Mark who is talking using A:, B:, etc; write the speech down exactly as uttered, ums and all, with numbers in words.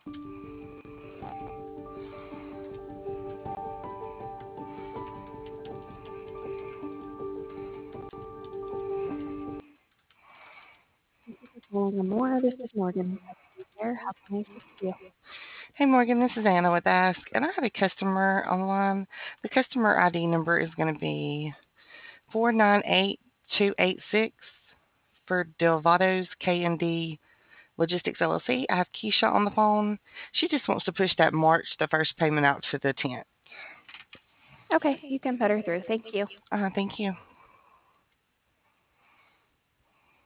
A: Calling Amora. This is Morgan. There, how can I assist you?
B: Hey Morgan, this is Anna with Ask, and I have a customer online. The customer I D number is going to be four nine eight two eight six for Delvados K and D Logistics L L C. I have Keisha on the phone. She just wants to push that March, the first payment out to the tenth.
A: Okay, you can put her through. Thank you.
B: Uh, thank you.